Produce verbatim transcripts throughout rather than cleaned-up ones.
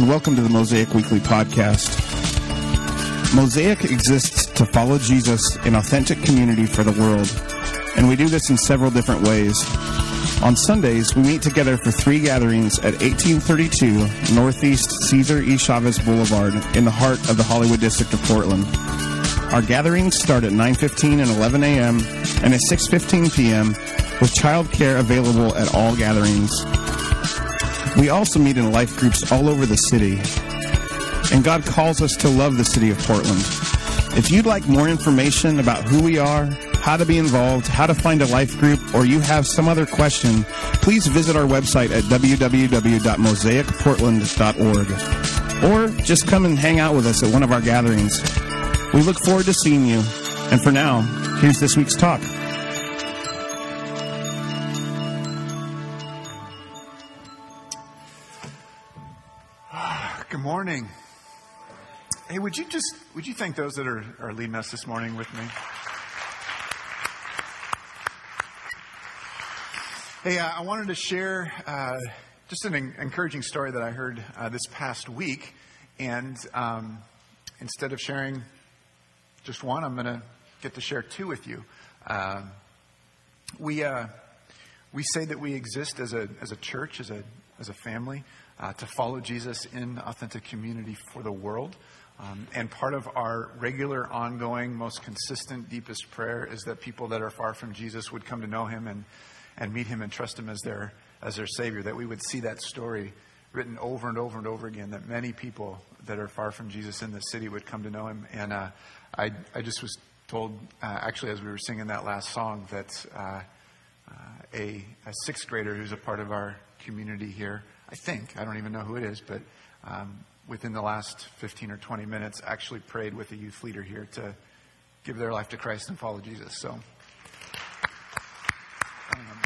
and welcome to the Mosaic Weekly Podcast. Mosaic exists to follow Jesus in authentic community for the world, and we do this in several different ways. On Sundays, we meet together for three gatherings at eighteen thirty-two Northeast Cesar E. Chavez Boulevard in the heart of the Hollywood District of Portland. Our gatherings start at nine fifteen and eleven a.m. and at six fifteen p.m. with childcare available at all gatherings. We also meet in life groups all over the city, and God calls us to love the city of Portland. If you'd like more information about who we are, how to be involved, how to find a life group, or you have some other question, please visit our website at w w w dot mosaic portland dot org, or just come and hang out with us at one of our gatherings. We look forward to seeing you, and for now, here's this week's talk. Good morning. Hey, would you just, would you thank those that are, are leading us this morning with me? Hey, uh, I wanted to share uh, just an en- encouraging story that I heard uh, this past week. And um, instead of sharing just one, I'm going to get to share two with you. Uh, we uh, we say that we exist as a as a church, as a as a family, uh, to follow Jesus in authentic community for the world. Um, and part of our regular, ongoing, most consistent, deepest prayer is that people that are far from Jesus would come to know him and, and meet him and trust him as their as their Savior. That we would see that story written over and over and over again, that many people that are far from Jesus in this city would come to know him. And uh, I, I just was told, uh, actually, as we were singing that last song, that uh, uh, a, a sixth grader who's a part of our community here, I think, I don't even know who it is, but um, within the last fifteen or twenty minutes, actually prayed with a youth leader here to give their life to Christ and follow Jesus. So, um,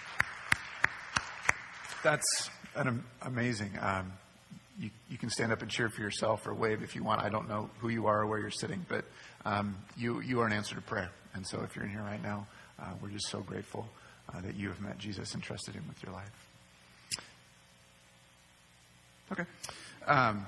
that's an, amazing. Um, you, you can stand up and cheer for yourself or wave if you want. I don't know who you are or where you're sitting, but um, you you are an answer to prayer. And so if you're in here right now, uh, we're just so grateful uh, that you have met Jesus and trusted him with your life. Okay. Um,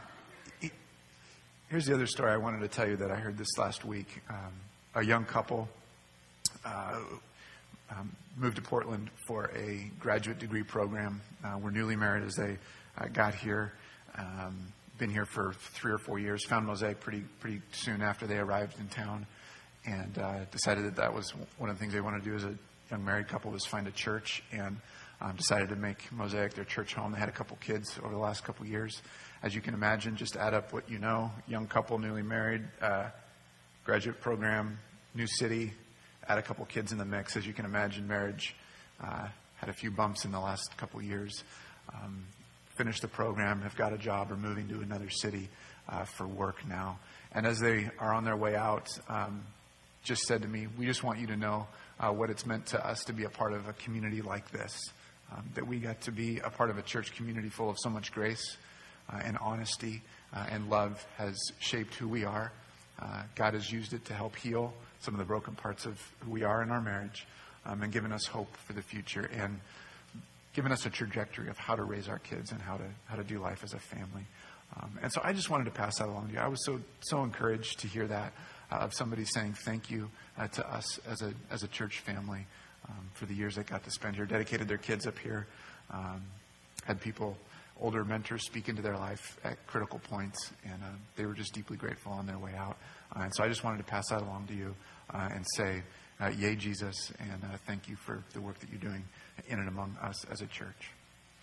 here's the other story I wanted to tell you that I heard this last week. Um, a young couple uh, um, moved to Portland for a graduate degree program. Uh, were newly married as they uh, got here. Um, been here for three or four years. Found Mosaic pretty pretty soon after they arrived in town, and uh, decided that that was one of the things they wanted to do as a young married couple was find a church, and um, decided to make Mosaic their church home. They had a couple kids over the last couple years. As you can imagine, just add up what you know: young couple, newly married, uh, graduate program, new city. Add a couple kids in the mix. As you can imagine, marriage uh, had a few bumps in the last couple years. Um, finished the program, have got a job, or moving to another city uh, for work now. And as they are on their way out, um, just said to me, we just want you to know uh, what it's meant to us to be a part of a community like this. Um, that we got to be a part of a church community full of so much grace uh, and honesty uh, and love has shaped who we are. Uh, God has used it to help heal some of the broken parts of who we are in our marriage, um, and given us hope for the future, and given us a trajectory of how to raise our kids and how to how to do life as a family. Um, and so I just wanted to pass that along to you. I was so so encouraged to hear that uh, of somebody saying thank you uh, to us as a as a church family um, for the years they got to spend here, dedicated their kids up here, um, had people, older mentors speak into their life at critical points, and uh, they were just deeply grateful on their way out. Uh, and so I just wanted to pass that along to you uh, and say, uh, yay, Jesus, and uh, thank you for the work that you're doing in and among us as a church.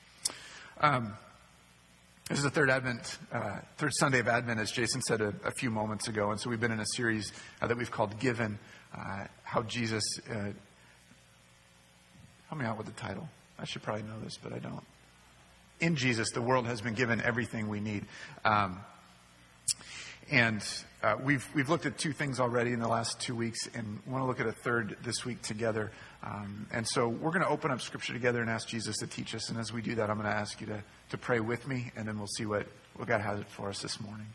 Um, this is the third Advent, uh, third Sunday of Advent, as Jason said a, a few moments ago. And so we've been in a series uh, that we've called Given, uh, how Jesus, uh, help me out with the title. I should probably know this, but I don't. In Jesus, the world has been given everything we need. Um, and uh, we've we've looked at two things already in the last two weeks, and want to look at a third this week together. Um, and so we're going to open up Scripture together and ask Jesus to teach us. And as we do that, I'm going to ask you to, to pray with me, and then we'll see what, what God has for us this morning.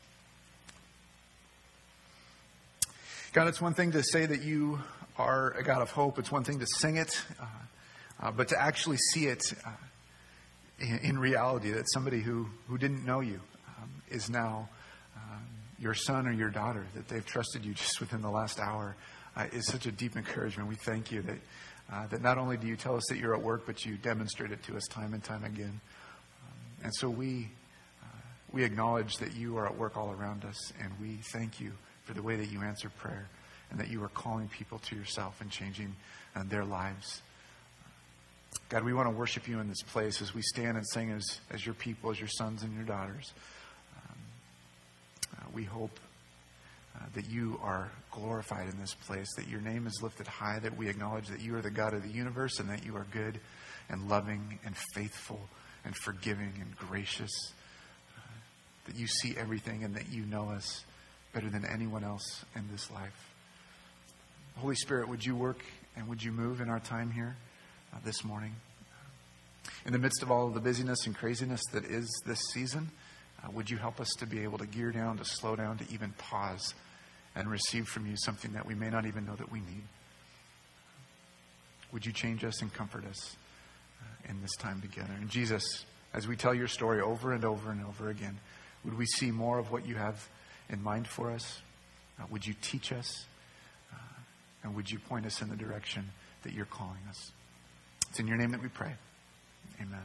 God, it's one thing to say that you are a God of hope. It's one thing to sing it, uh, uh, but to actually see it uh, in, in reality that somebody who, who didn't know you um, is now um, your son or your daughter, that they've trusted you just within the last hour, uh, is such a deep encouragement. We thank you that, uh, that not only do you tell us that you're at work, but you demonstrate it to us time and time again. Um, and so we, uh, we acknowledge that you are at work all around us, and we thank you for the way that you answer prayer and that you are calling people to yourself and changing uh, their lives. God, we want to worship you in this place as we stand and sing as, as your people, as your sons and your daughters. Um, uh, we hope uh, that you are glorified in this place, that your name is lifted high, that we acknowledge that you are the God of the universe and that you are good and loving and faithful and forgiving and gracious, uh, that you see everything and that you know us better than anyone else in this life. Holy Spirit, would you work and would you move in our time here uh, this morning? In the midst of all of the busyness and craziness that is this season, uh, would you help us to be able to gear down, to slow down, to even pause and receive from you something that we may not even know that we need? Would you change us and comfort us uh, in this time together? And Jesus, as we tell your story over and over and over again, would we see more of what you have in mind for us? Uh, would you teach us? Uh, and would you point us in the direction that you're calling us? It's in your name that we pray. Amen.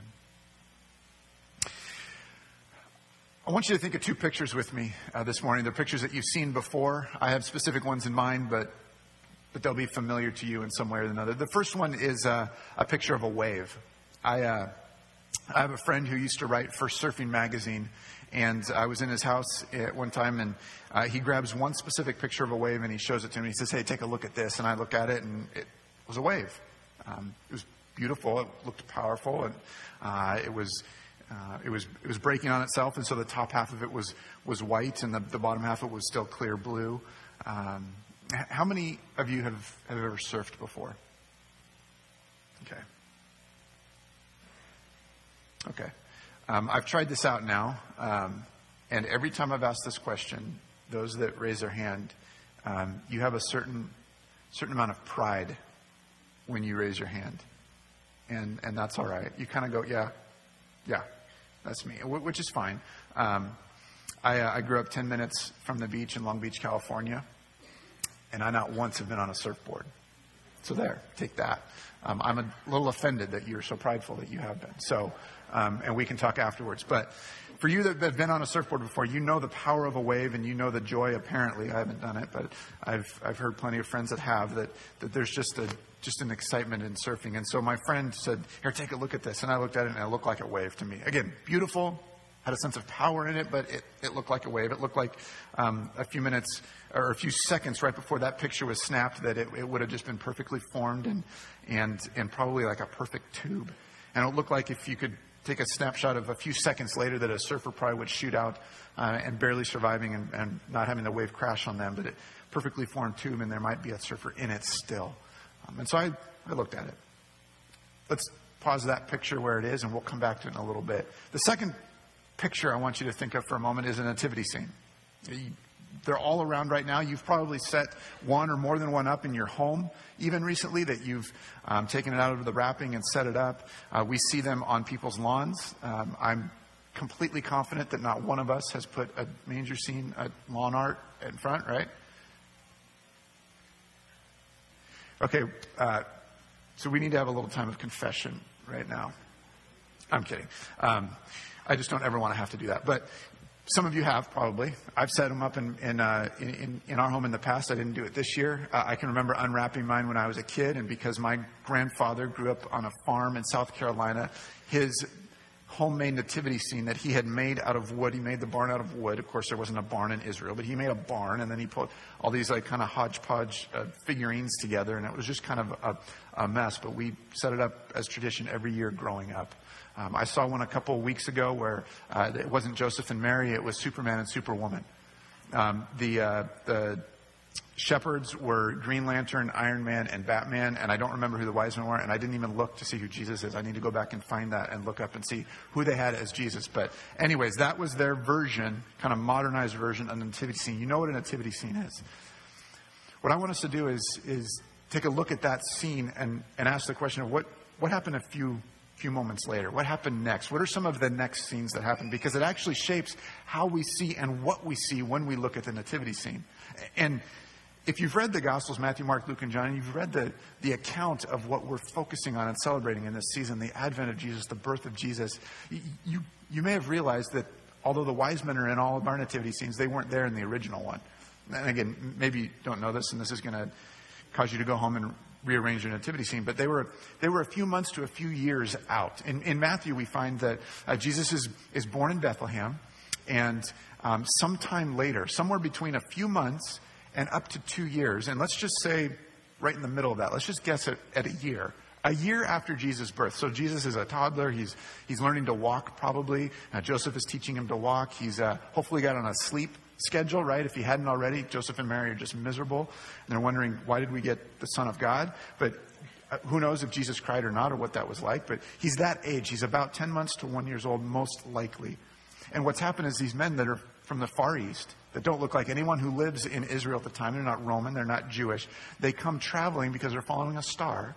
I want you to think of two pictures with me uh, this morning. They're pictures that you've seen before. I have specific ones in mind, but but they'll be familiar to you in some way or another. The first one is uh, a picture of a wave. I uh, I have a friend who used to write for Surfing Magazine, and I was in his house at one time, and uh, he grabs one specific picture of a wave, and he shows it to me. He says, "Hey, take a look at this." And I look at it, and it was a wave. Um, it was beautiful. It looked powerful, and uh, it was uh, it was it was breaking on itself. And so the top half of it was was white, and the, the bottom half of it was still clear blue. Um, how many of you have, have ever surfed before? Okay. Okay. Um, I've tried this out now, um, and every time I've asked this question, those that raise their hand, um, you have a certain certain amount of pride when you raise your hand. And and that's all right. You kind of go, yeah, yeah, that's me, which is fine. Um, I, uh, I grew up ten minutes from the beach in Long Beach, California, and I not once have been on a surfboard. So there, take that. Um, I'm a little offended that you're so prideful that you have been. So, um, and we can talk afterwards. But for you that have been on a surfboard before, you know the power of a wave and you know the joy. Apparently, I haven't done it, but I've I've heard plenty of friends that have, that that there's just a just an excitement in surfing. And so my friend said, "Here, take a look at this." And I looked at it and it looked like a wave to me. Again, beautiful, had a sense of power in it, but it, it looked like a wave. It looked like um, a few minutes or a few seconds right before that picture was snapped that it, it would have just been perfectly formed and, and, and probably like a perfect tube. And it looked like if you could take a snapshot of a few seconds later that a surfer probably would shoot out uh, and barely surviving and, and not having the wave crash on them, but it perfectly formed tube and there might be a surfer in it still. Um, and so I, I looked at it. Let's pause that picture where it is and we'll come back to it in a little bit. The second picture I want you to think of for a moment is a nativity scene. They're all around right now. You've probably set one or more than one up in your home, even recently, that you've um, taken it out of the wrapping and set it up. Uh, we see them on people's lawns. Um, I'm completely confident that not one of us has put a manger scene, a lawn art in front, right? Okay, uh, so we need to have a little time of confession right now. I'm kidding. Um, I just don't ever want to have to do that. But some of you have, probably. I've set them up in in, uh, in, in our home in the past. I didn't do it this year. Uh, I can remember unwrapping mine when I was a kid. And because my grandfather grew up on a farm in South Carolina, his homemade nativity scene that he had made out of wood, he made the barn out of wood. Of course, there wasn't a barn in Israel, but he made a barn. And then he put all these like kind of hodgepodge uh, figurines together. And it was just kind of a, a mess. But we set it up as tradition every year growing up. Um, I saw one a couple of weeks ago where uh, it wasn't Joseph and Mary, it was Superman and Superwoman. Um, the uh, the shepherds were Green Lantern, Iron Man, and Batman, and I don't remember who the wise men were, and I didn't even look to see who Jesus is. I need to go back and find that and look up and see who they had as Jesus. But anyways, that was their version, kind of modernized version of the nativity scene. You know what a nativity scene is. What I want us to do is is take a look at that scene and, and ask the question of what, what happened a few few moments later? What happened next? What are some of the next scenes that happen? Because it actually shapes how we see and what we see when we look at the nativity scene. And if you've read the Gospels, Matthew, Mark, Luke, and John, and you've read the, the account of what we're focusing on and celebrating in this season, the advent of Jesus, the birth of Jesus, you, you may have realized that although the wise men are in all of our nativity scenes, they weren't there in the original one. And again, maybe you don't know this, and this is going to cause you to go home and rearrange your nativity scene, but they were they were a few months to a few years out. In, in Matthew, we find that uh, Jesus is, is born in Bethlehem, and um, sometime later, somewhere between a few months and up to two years, and let's just say right in the middle of that, let's just guess at, at a year, a year after Jesus' birth. So Jesus is a toddler. He's he's learning to walk probably. Uh, Joseph is teaching him to walk. He's uh, hopefully got on a sleep schedule, right? If he hadn't already, Joseph and Mary are just miserable. And they're wondering, why did we get the Son of God? But uh, who knows if Jesus cried or not or what that was like. But he's that age. He's about ten months to one years old, most likely. And what's happened is these men that are from the Far East, that don't look like anyone who lives in Israel at the time, they're not Roman, they're not Jewish. They come traveling because they're following a star.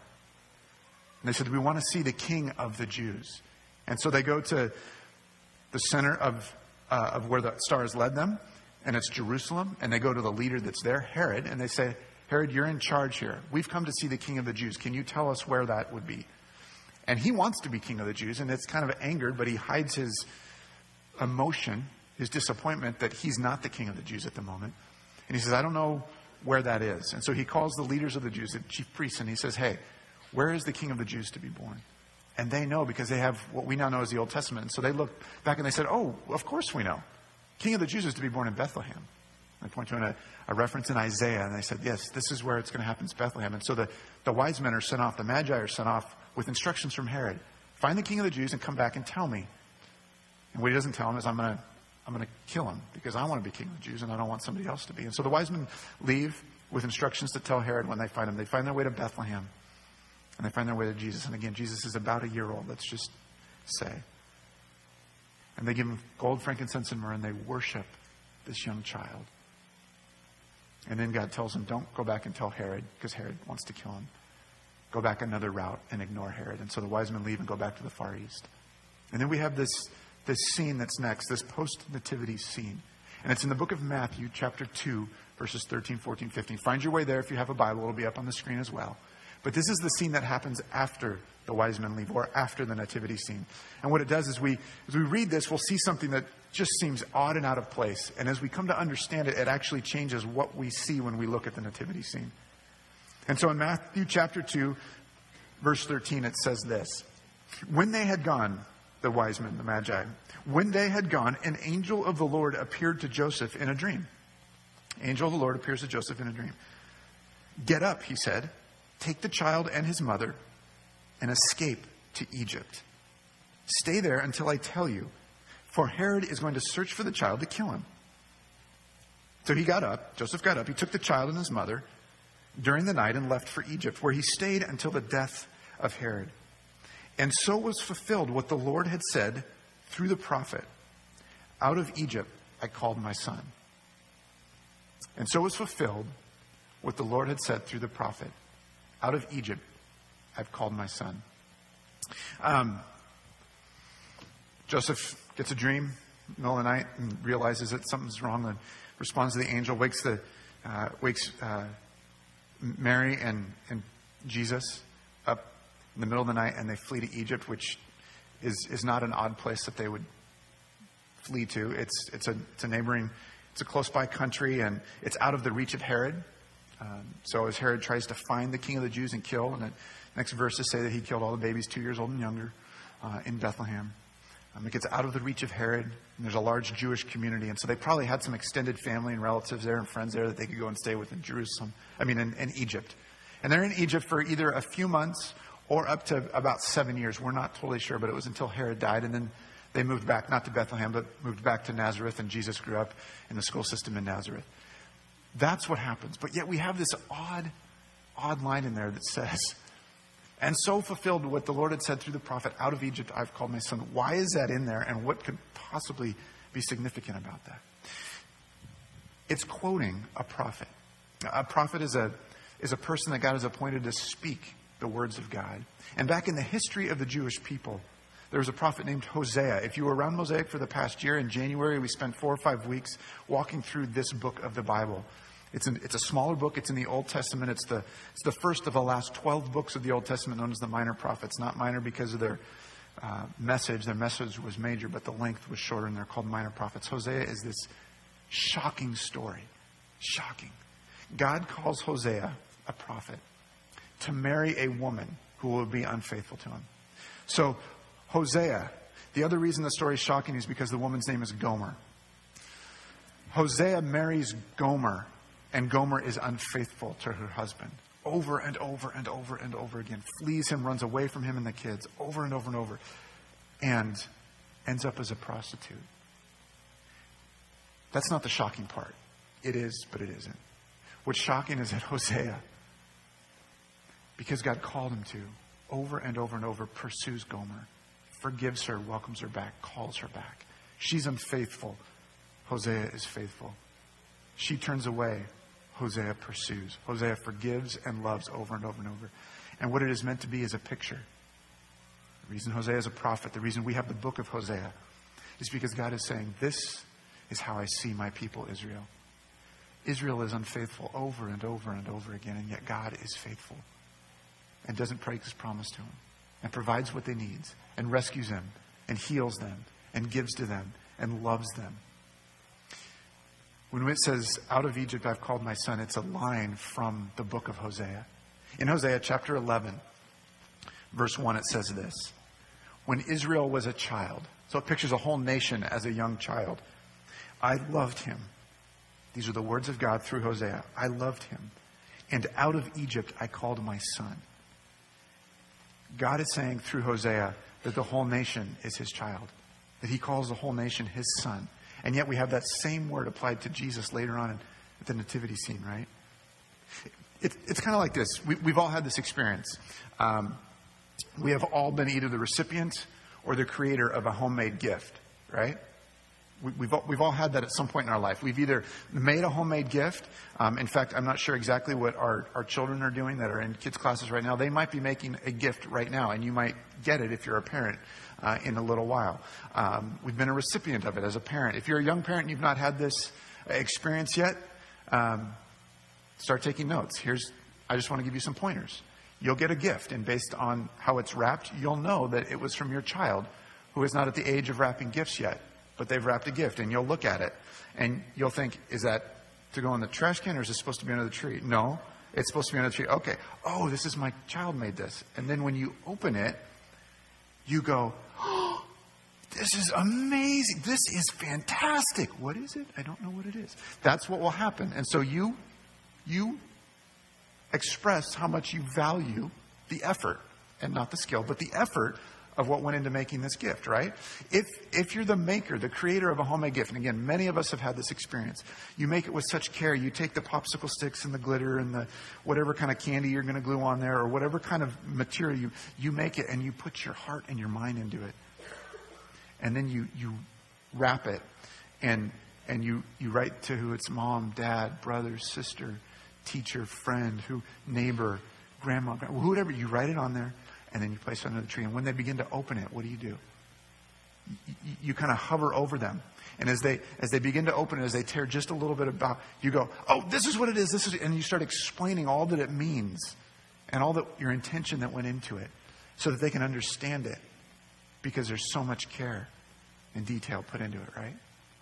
And they said, we want to see the King of the Jews. And so they go to the center of, uh, of where the star has led them. And it's Jerusalem, and they go to the leader that's there, Herod, and they say, Herod, you're in charge here. We've come to see the King of the Jews. Can you tell us where that would be? And he wants to be King of the Jews, and it's kind of angered, but he hides his emotion, his disappointment that he's not the King of the Jews at the moment. And he says, I don't know where that is. And so he calls the leaders of the Jews, the chief priests, and he says, hey, where is the King of the Jews to be born? And they know because they have what we now know as the Old Testament. And so they look back and they said, oh, of course we know. King of the Jews is to be born in Bethlehem. They point to a, a reference in Isaiah, and they said, yes, this is where it's going to happen. It's Bethlehem. And so the, the wise men are sent off, the Magi are sent off with instructions from Herod. Find the King of the Jews and come back and tell me. And what he doesn't tell them is, I'm going to I'm going to kill him because I want to be King of the Jews and I don't want somebody else to be. And so the wise men leave with instructions to tell Herod when they find him. They find their way to Bethlehem, and they find their way to Jesus. And again, Jesus is about a year old, let's just say. And they give him gold, frankincense, and myrrh, and they worship this young child. And then God tells them, don't go back and tell Herod, because Herod wants to kill him. Go back another route and ignore Herod. And so the wise men leave and go back to the Far East. And then we have this, this scene that's next, this post-nativity scene. And it's in the book of Matthew, chapter two, verses thirteen, fourteen, fifteen. Find your way there if you have a Bible. It'll be up on the screen as well. But this is the scene that happens after the wise men leave, or after the nativity scene. And what it does is we, as we read this, we'll see something that just seems odd and out of place. And as we come to understand it, it actually changes what we see when we look at the nativity scene. And so in Matthew chapter two, verse thirteen, it says this. When they had gone, the wise men, the Magi, when they had gone, an angel of the Lord appeared to Joseph in a dream. Angel of the Lord appears to Joseph in a dream. Get up, he said. Take the child and his mother and escape to Egypt. Stay there until I tell you, for Herod is going to search for the child to kill him. So he got up, Joseph got up, he took the child and his mother during the night and left for Egypt, where he stayed until the death of Herod. And so was fulfilled what the Lord had said through the prophet, out of Egypt I called my son. And so was fulfilled what the Lord had said through the prophet, out of Egypt I've called my son. Um, Joseph gets a dream in the middle of the night and realizes that something's wrong and responds to the angel, wakes the uh, wakes uh, Mary and, and Jesus up in the middle of the night, and they flee to Egypt, which is, is not an odd place that they would flee to. It's it's a it's a neighboring, it's a close by country, and it's out of the reach of Herod. Um, so as Herod tries to find the King of the Jews and kill, and the next verses say that he killed all the babies two years old and younger uh, in Bethlehem. Um, it gets out of the reach of Herod, and there's a large Jewish community, and so they probably had some extended family and relatives there and friends there that they could go and stay with in Jerusalem. I mean, in, in Egypt. And they're in Egypt for either a few months or up to about seven years. We're not totally sure, but it was until Herod died, and then they moved back, not to Bethlehem, but moved back to Nazareth, and Jesus grew up in the school system in Nazareth. That's what happens. But yet we have this odd, odd line in there that says, and so fulfilled what the Lord had said through the prophet, out of Egypt I've called my son. Why is that in there, and what could possibly be significant about that? It's quoting a prophet. A prophet is a, is a person that God has appointed to speak the words of God. And back in the history of the Jewish people, there was a prophet named Hosea. If you were around Mosaic for the past year, in January, we spent four or five weeks walking through this book of the Bible. It's, an, it's a smaller book. It's in the Old Testament. It's the, it's the first of the last twelve books of the Old Testament known as the Minor Prophets. Not minor because of their uh, message. Their message was major, but the length was shorter, and they're called Minor Prophets. Hosea is this shocking story. Shocking. God calls Hosea, a prophet, to marry a woman who will be unfaithful to him. So Hosea, the other reason the story is shocking is because the woman's name is Gomer. Hosea marries Gomer, and Gomer is unfaithful to her husband. Over and over and over and over again. Flees him, runs away from him and the kids. Over and over and over. And ends up as a prostitute. That's not the shocking part. It is, but it isn't. What's shocking is that Hosea, because God called him to, over and over and over, pursues Gomer. Forgives her, welcomes her back, calls her back. She's unfaithful. Hosea is faithful. She turns away. Hosea pursues. Hosea forgives and loves over and over and over. And what it is meant to be is a picture. The reason Hosea is a prophet, the reason we have the book of Hosea, is because God is saying, this is how I see my people Israel. Israel is unfaithful over and over and over again, and yet God is faithful and doesn't break his promise to them and provides what they need and rescues them and heals them and gives to them and loves them. When it says, out of Egypt I've called my son, it's a line from the book of Hosea. In Hosea chapter eleven, verse one, it says this. When Israel was a child, so it pictures a whole nation as a young child, I loved him. These are the words of God through Hosea. I loved him. And out of Egypt I called my son. God is saying through Hosea that the whole nation is his child. That he calls the whole nation his son. And yet we have that same word applied to Jesus later on at the nativity scene, right? It, it's kind of like this. We, we've all had this experience. Um, we have all been either the recipient or the creator of a homemade gift, right? We, we've, all, we've all had that at some point in our life. We've either made a homemade gift. Um, in fact, I'm not sure exactly what our, our children are doing that are in kids' classes right now. They might be making a gift right now, and you might get it if you're a parent uh, in a little while. Um, we've been a recipient of it as a parent. If you're a young parent and you've not had this experience yet, um, start taking notes. Here's, I just want to give you some pointers. You'll get a gift, and based on how it's wrapped, you'll know that it was from your child who is not at the age of wrapping gifts yet. But they've wrapped a gift, and you'll look at it, and you'll think, is that to go in the trash can, or is it supposed to be under the tree? No, it's supposed to be under the tree. Okay. Oh, this is my child made this. And then when you open it, you go, oh, this is amazing. This is fantastic. What is it? I don't know what it is. That's what will happen. And so you, you express how much you value the effort, and not the skill, but the effort of what went into making this gift, right? If if you're the maker, the creator of a homemade gift, and again, many of us have had this experience. You make it with such care. You take the popsicle sticks and the glitter and the whatever kind of candy you're going to glue on there, or whatever kind of material you you make it, and you put your heart and your mind into it. And then you you wrap it, and and you you write to who it's mom, dad, brother, sister, teacher, friend, who neighbor, grandma, grandma, whoever. You write it on there. And then you place it under the tree. And when they begin to open it, what do you do? You, you, you kind of hover over them. And as they as they begin to open it, as they tear just a little bit about, you go, oh, this is what it is. This is, and you start explaining all that it means and all that your intention that went into it, so that they can understand it, because there's so much care and detail put into it, right?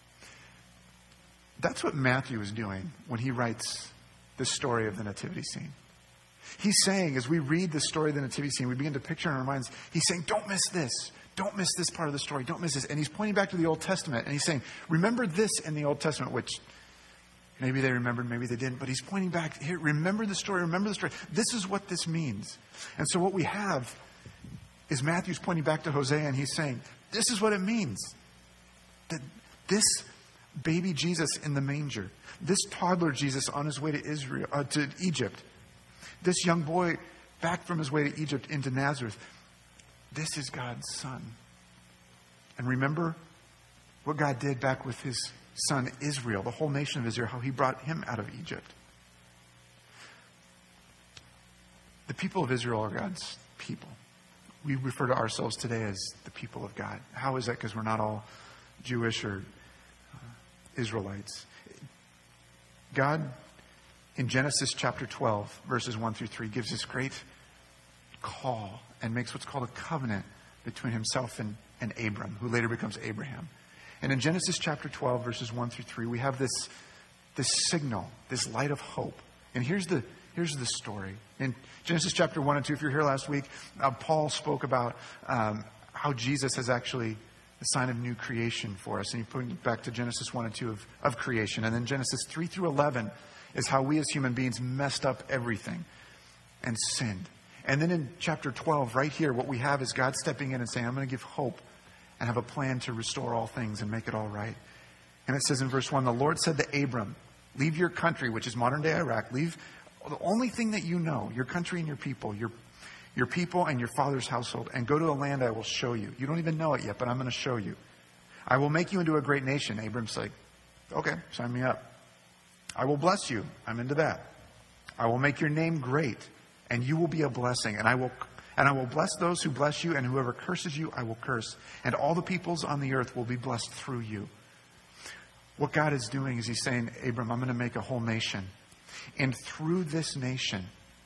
That's what Matthew is doing when he writes the story of the nativity scene. He's saying, as we read the story of the nativity scene, we begin to picture in our minds, he's saying, don't miss this. Don't miss this part of the story. Don't miss this. And he's pointing back to the Old Testament. And he's saying, remember this in the Old Testament, which maybe they remembered, maybe they didn't. But he's pointing back, here, remember the story, remember the story. This is what this means. And so what we have is Matthew's pointing back to Hosea, and he's saying, this is what it means. That this baby Jesus in the manger, this toddler Jesus on his way to Israel, uh, to Egypt, this young boy back from his way to Egypt into Nazareth, this is God's son. And remember what God did back with his son Israel, the whole nation of Israel, how he brought him out of Egypt. The people of Israel are God's people. We refer to ourselves today as the people of God. How is that? Because we're not all Jewish or uh, Israelites. God, in Genesis chapter twelve, verses one through three, gives this great call and makes what's called a covenant between himself and, and Abram, who later becomes Abraham. And in Genesis chapter twelve, verses one through three, we have this, this signal, this light of hope. And here's the Here's the story. In Genesis chapter one and two, if you were here last week, uh, Paul spoke about um, how Jesus is actually the sign of new creation for us. And he put back to Genesis one and two of, of creation. And then Genesis three through eleven is how we as human beings messed up everything and sinned. And then in chapter twelve, right here, what we have is God stepping in and saying, I'm going to give hope and have a plan to restore all things and make it all right. And it says in verse one, the Lord said to Abram, leave your country, which is modern day Iraq, leave the only thing that you know, your country and your people, your your people and your father's household, and go to a land I will show you. You don't even know it yet, but I'm going to show you. I will make you into a great nation. Abram's like, okay, sign me up. I will bless you. I'm into that. I will make your name great, and you will be a blessing. And I will and I will bless those who bless you, and whoever curses you, I will curse. And all the peoples on the earth will be blessed through you. What God is doing is he's saying, Abram, I'm going to make a whole nation. And through this nation,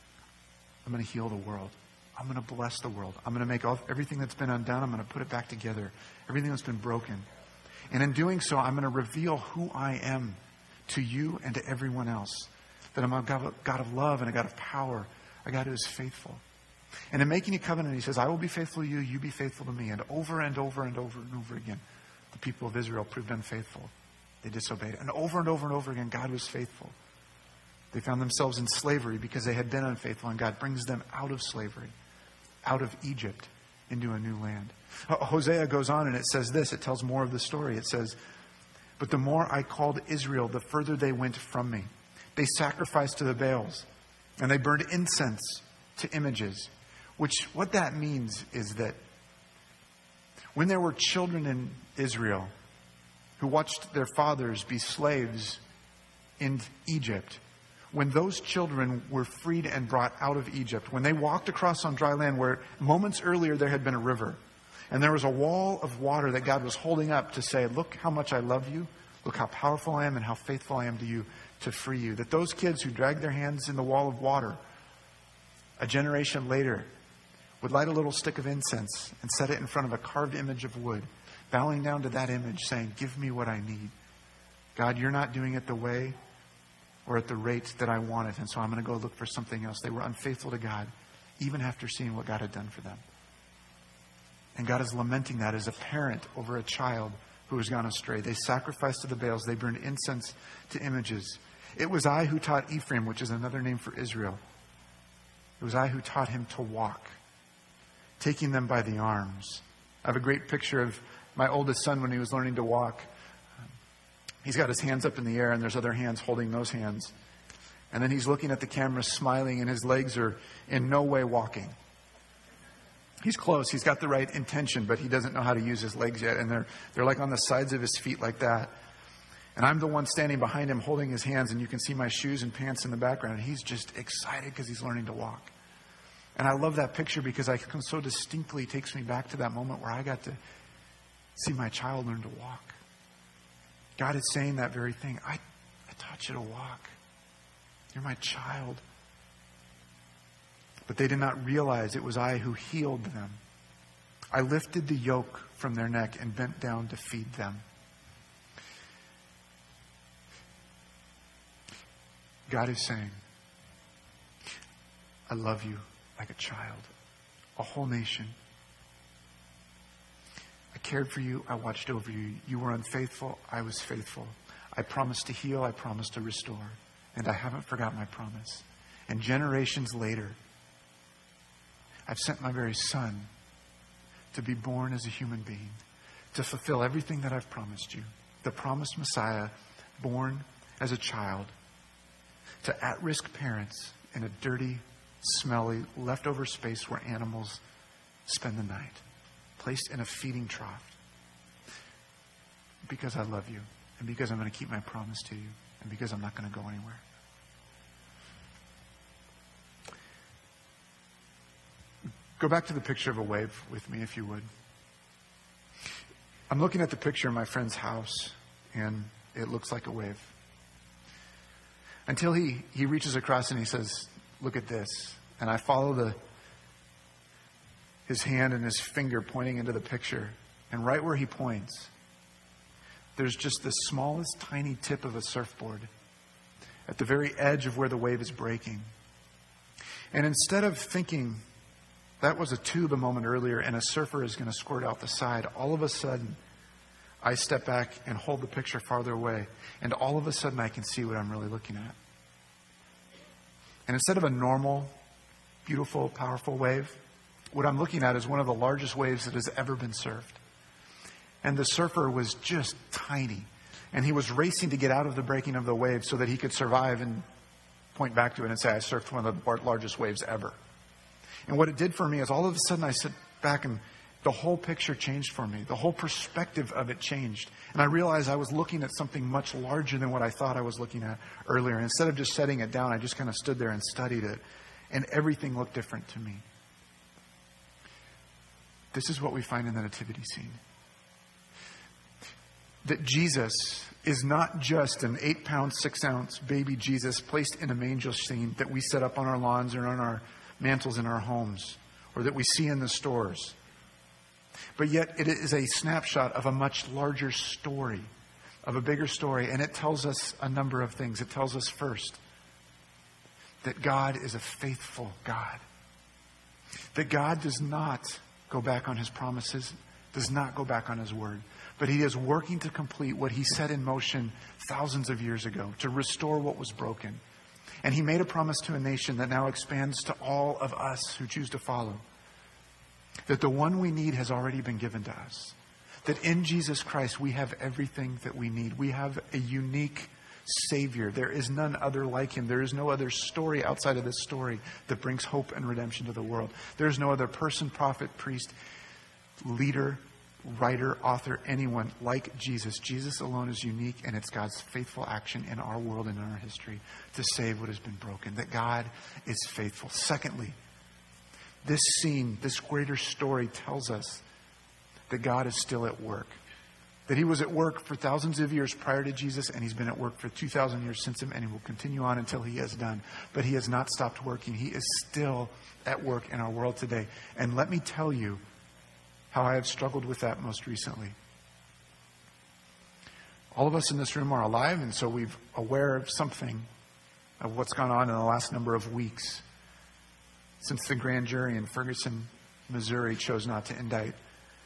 I'm going to heal the world. I'm going to bless the world. I'm going to make all, everything that's been undone, I'm going to put it back together. Everything that's been broken. And in doing so, I'm going to reveal who I am to you and to everyone else. That I'm a God of, God of love and a God of power. A God who is faithful. And in making a covenant, he says, I will be faithful to you, you be faithful to me. And over and over and over and over again, the people of Israel proved unfaithful. They disobeyed. And over and over and over again, God was faithful. They found themselves in slavery because they had been unfaithful, and God brings them out of slavery, out of Egypt, into a new land. Hosea goes on and it says this, it tells more of the story. It says, but the more I called Israel, the further they went from me. They sacrificed to the Baals, and they burned incense to images. Which, what that means is that when there were children in Israel who watched their fathers be slaves in Egypt, when those children were freed and brought out of Egypt, when they walked across on dry land where moments earlier there had been a river, and there was a wall of water that God was holding up to say, look how much I love you, look how powerful I am and how faithful I am to you to free you. That those kids who dragged their hands in the wall of water, a generation later, would light a little stick of incense and set it in front of a carved image of wood, bowing down to that image saying, give me what I need. God, you're not doing it the way or at the rate that I want it, and so I'm going to go look for something else. They were unfaithful to God, even after seeing what God had done for them. And God is lamenting that as a parent over a child who has gone astray. They sacrificed to the Baals. They burned incense to images. It was I who taught Ephraim, which is another name for Israel. It was I who taught him to walk, taking them by the arms. I have a great picture of my oldest son when he was learning to walk. He's got his hands up in the air, and there's other hands holding those hands. And then he's looking at the camera, smiling, and his legs are in no way walking. He's close. He's got the right intention, but he doesn't know how to use his legs yet. And they're they're like on the sides of his feet like that. And I'm the one standing behind him holding his hands, and you can see my shoes and pants in the background. And he's just excited because he's learning to walk. And I love that picture because I can so distinctly takes me back to that moment where I got to see my child learn to walk. God is saying that very thing. I, I taught you to walk. You're my child. But they did not realize it was I who healed them. I lifted the yoke from their neck and bent down to feed them. God is saying, I love you like a child, a whole nation. I cared for you. I watched over you. You were unfaithful. I was faithful. I promised to heal. I promised to restore. And I haven't forgot my promise. And generations later, I've sent my very son to be born as a human being, to fulfill everything that I've promised you. The promised Messiah, born as a child, to at-risk parents in a dirty, smelly, leftover space where animals spend the night, placed in a feeding trough. Because I love you, and because I'm going to keep my promise to you, and because I'm not going to go anywhere. Go back to the picture of a wave with me, if you would. I'm looking at the picture of my friend's house, and it looks like a wave. Until he, he reaches across and he says, look at this. And I follow the his hand and his finger pointing into the picture. And right where he points, there's just the smallest tiny tip of a surfboard at the very edge of where the wave is breaking. And instead of thinking that was a tube a moment earlier and a surfer is going to squirt out the side, all of a sudden, I step back and hold the picture farther away. And all of a sudden, I can see what I'm really looking at. And instead of a normal, beautiful, powerful wave, what I'm looking at is one of the largest waves that has ever been surfed. And the surfer was just tiny. And he was racing to get out of the breaking of the wave so that he could survive and point back to it and say, I surfed one of the largest waves ever. And what it did for me is all of a sudden I sit back and the whole picture changed for me. The whole perspective of it changed. And I realized I was looking at something much larger than what I thought I was looking at earlier. And instead of just setting it down, I just kind of stood there and studied it. And everything looked different to me. This is what we find in the nativity scene. That Jesus is not just an eight pound, six ounce baby Jesus placed in a manger scene that we set up on our lawns or on our mantles in our homes, or that we see in the stores. But yet it is a snapshot of a much larger story, of a bigger story. And it tells us a number of things. It tells us first that God is a faithful God. That God does not go back on his promises, does not go back on his word. But he is working to complete what he set in motion thousands of years ago, to restore what was broken. And he made a promise to a nation that now expands to all of us who choose to follow. That the one we need has already been given to us. That in Jesus Christ we have everything that we need. We have a unique Savior. There is none other like him. There is no other story outside of this story that brings hope and redemption to the world. There is no other person, prophet, priest, leader, writer, author, anyone like Jesus. Jesus alone is unique, and it's God's faithful action in our world and in our history to save what has been broken. That God is faithful. Secondly, this scene, this greater story tells us that God is still at work. That he was at work for thousands of years prior to Jesus, and he's been at work for two thousand years since him, and he will continue on until he is done. But he has not stopped working. He is still at work in our world today. And let me tell you how I have struggled with that most recently. All of us in this room are alive, and so we're aware of something of what's gone on in the last number of weeks since the grand jury in Ferguson, Missouri chose not to indict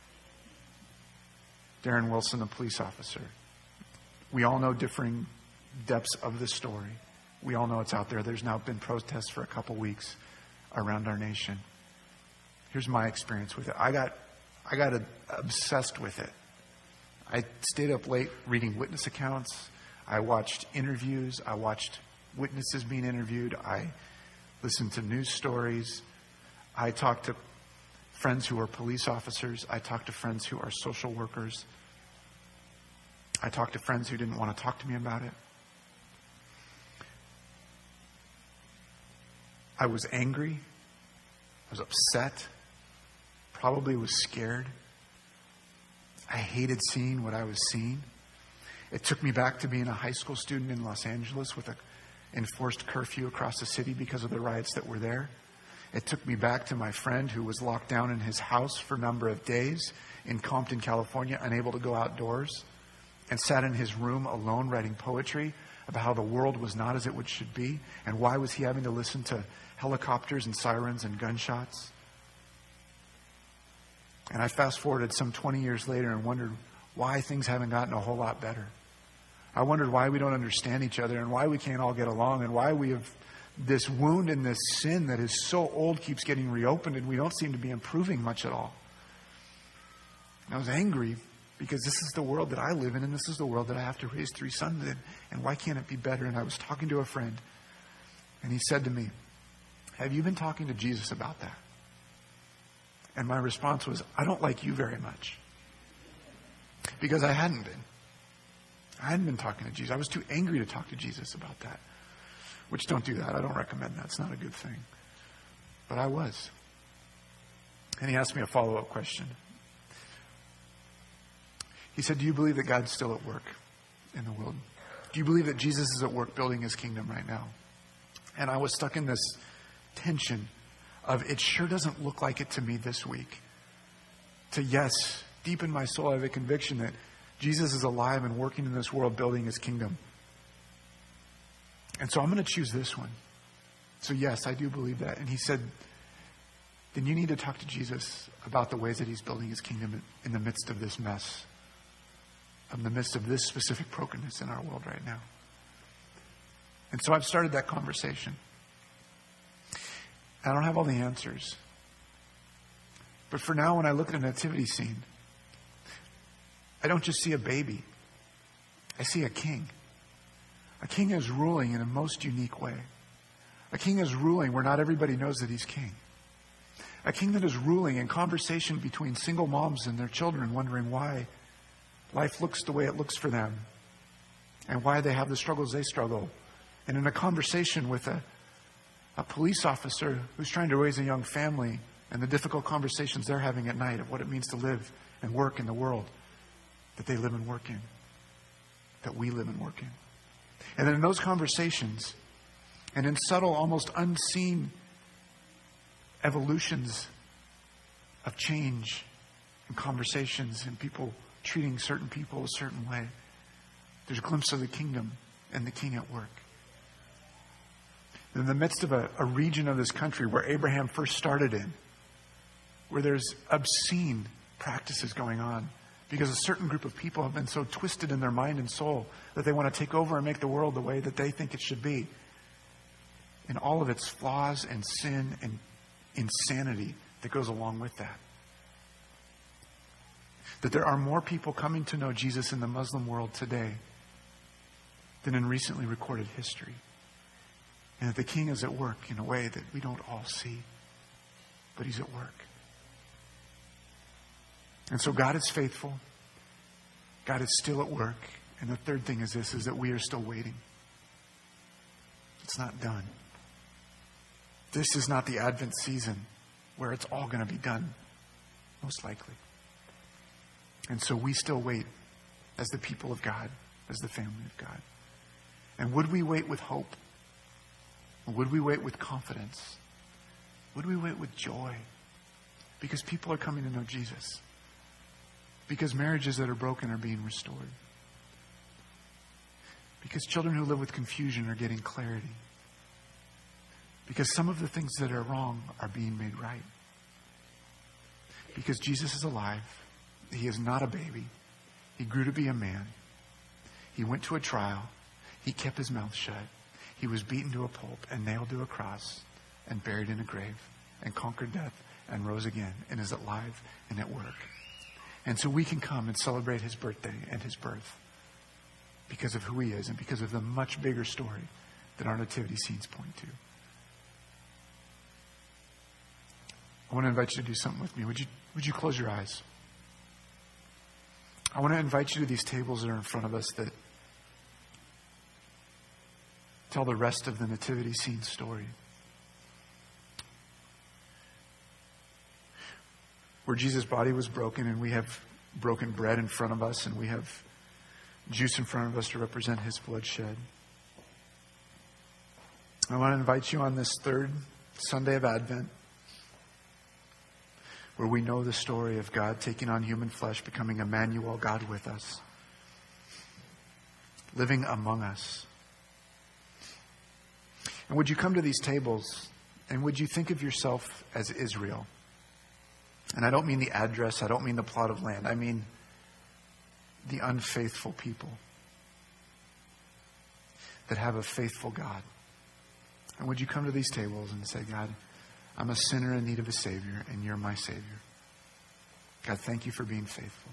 Darren Wilson, the police officer. We all know differing depths of the story. We all know it's out there. There's now been protests for a couple weeks around our nation. Here's my experience with it. I got I got obsessed with it. I stayed up late reading witness accounts. I watched interviews. I watched witnesses being interviewed. I listened to news stories. I talked to friends who are police officers. I talked to friends who are social workers. I talked to friends who didn't want to talk to me about it. I was angry. I was upset. Probably was scared. I hated seeing what I was seeing. It took me back to being a high school student in Los Angeles with an enforced curfew across the city because of the riots that were there. It took me back to my friend who was locked down in his house for a number of days in Compton, California, unable to go outdoors, and sat in his room alone writing poetry about how the world was not as it would should be, and why was he having to listen to helicopters and sirens and gunshots. And I fast forwarded some twenty years later and wondered why things haven't gotten a whole lot better. I wondered why we don't understand each other and why we can't all get along and why we have this wound and this sin that is so old keeps getting reopened and we don't seem to be improving much at all. And I was angry because this is the world that I live in and this is the world that I have to raise three sons in. And why can't it be better? And I was talking to a friend and he said to me, have you been talking to Jesus about that? And my response was, I don't like you very much. Because I hadn't been. I hadn't been talking to Jesus. I was too angry to talk to Jesus about that. Which, don't do that. I don't recommend that. It's not a good thing. But I was. And he asked me a follow-up question. He said, do you believe that God's still at work in the world? Do you believe that Jesus is at work building his kingdom right now? And I was stuck in this tension of, it sure doesn't look like it to me this week. To yes, deep in my soul, I have a conviction that Jesus is alive and working in this world, building his kingdom. And so I'm going to choose this one. So yes, I do believe that. And he said, then you need to talk to Jesus about the ways that he's building his kingdom in the midst of this mess, in the midst of this specific brokenness in our world right now. And so I've started that conversation. I don't have all the answers. But for now, when I look at a nativity scene, I don't just see a baby. I see a king. A king is ruling in a most unique way. A king is ruling where not everybody knows that he's king. A king that is ruling in conversation between single moms and their children, wondering why life looks the way it looks for them and why they have the struggles they struggle. And in a conversation with a, a police officer who's trying to raise a young family and the difficult conversations they're having at night of what it means to live and work in the world that they live and work in, that we live and work in. And then in those conversations, and in subtle, almost unseen evolutions of change and conversations and people treating certain people a certain way, there's a glimpse of the kingdom and the king at work. In the midst of a, a region of this country where Abraham first started in, where there's obscene practices going on, because a certain group of people have been so twisted in their mind and soul that they want to take over and make the world the way that they think it should be. And all of its flaws and sin and insanity that goes along with that. That there are more people coming to know Jesus in the Muslim world today than in recently recorded history. And that the king is at work in a way that we don't all see, but he's at work. And so God is faithful. God is still at work. And the third thing is this, is that we are still waiting. It's not done. This is not the Advent season where it's all going to be done, most likely. And so we still wait as the people of God, as the family of God. And would we wait with hope? Would we wait with confidence? Would we wait with joy? Because people are coming to know Jesus. Because marriages that are broken are being restored. Because children who live with confusion are getting clarity. Because some of the things that are wrong are being made right. Because Jesus is alive. He is not a baby. He grew to be a man. He went to a trial. He kept his mouth shut. He was beaten to a pulp and nailed to a cross and buried in a grave and conquered death and rose again and is alive and at work. And so we can come and celebrate his birthday and his birth because of who he is and because of the much bigger story that our nativity scenes point to. I want to invite you to do something with me. Would you, would you close your eyes? I want to invite you to these tables that are in front of us that tell the rest of the nativity scene story. Where Jesus' body was broken and we have broken bread in front of us and we have juice in front of us to represent his bloodshed. I want to invite you on this third Sunday of Advent, where we know the story of God taking on human flesh, becoming Emmanuel, God with us, living among us. And would you come to these tables and would you think of yourself as Israel? And I don't mean the address, I don't mean the plot of land, I mean the unfaithful people that have a faithful God. And would you come to these tables and say, God, I'm a sinner in need of a Savior, and you're my Savior. God, thank you for being faithful.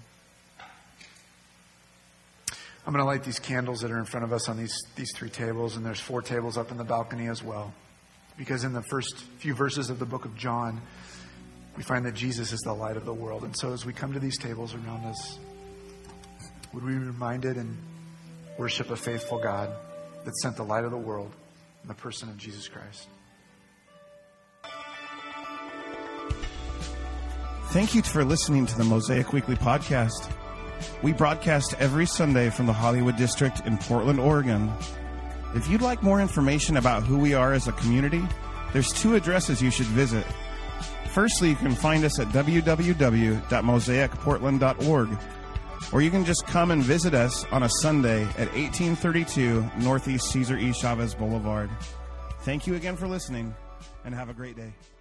I'm going to light these candles that are in front of us on these, these three tables, and there's four tables up in the balcony as well. Because in the first few verses of the book of John, we find that Jesus is the light of the world. And so as we come to these tables around us, would we be reminded and worship a faithful God that sent the light of the world in the person of Jesus Christ? Thank you for listening to the Mosaic Weekly Podcast. We broadcast every Sunday from the Hollywood District in Portland, Oregon. If you'd like more information about who we are as a community, there's two addresses you should visit. Firstly, you can find us at w w w dot mosaic portland dot org, or you can just come and visit us on a Sunday at eighteen thirty-two Northeast Cesar E. Chavez Boulevard. Thank you again for listening, and have a great day.